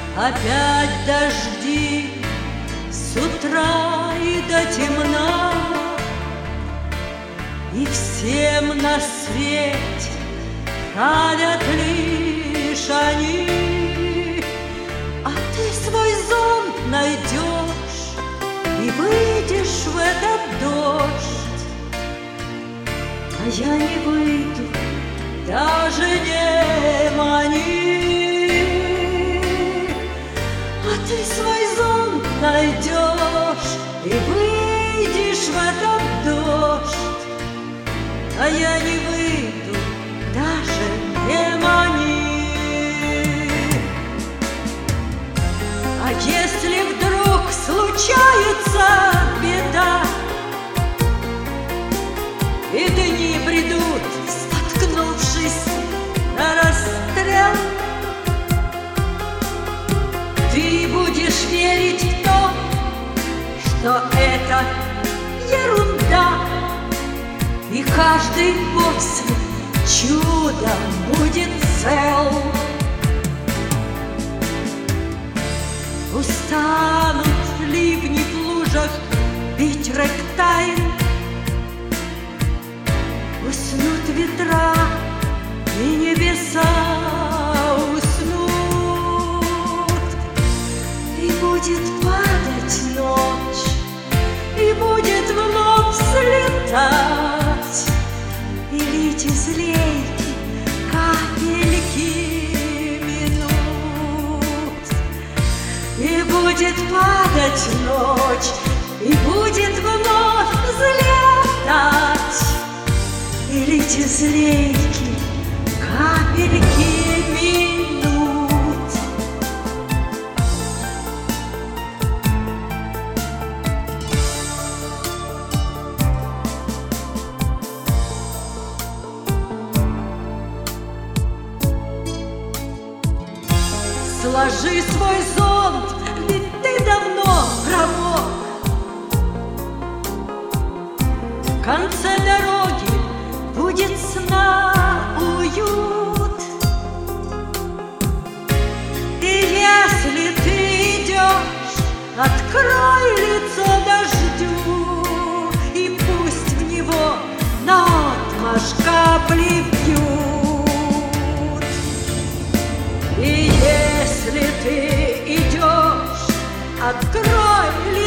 Опять дожди с утра и до темна, и всем на свете правят лишь они. А ты свой зонт найдешь и выйдешь в этот дождь, а я не выйду, даже не мани. А ты свой зонт найдешь и выйдешь в этот дождь, а я не выйду, даже не мани. А если вдруг случается беда, и дни придут, споткнувшись на расстрел, ты будешь верить в то, что это ерунда, и каждый после чудом будет цел. Устанут ливни в лужах бить рэктайн, уснут ветра и небеса уснут, и будет падать ночь, и будет вновь слетать, и лить из лейки капельки минут. И будет падать ночь, и будет вновь взлетать, и лить из рейки капельки минут. Сложи свой зонт, ведь ты давно промок. В конце дороги будет сна уют. И если ты идешь, открой лицо дождю, и пусть в него наотмашь капли бьют. И если ты идешь, открой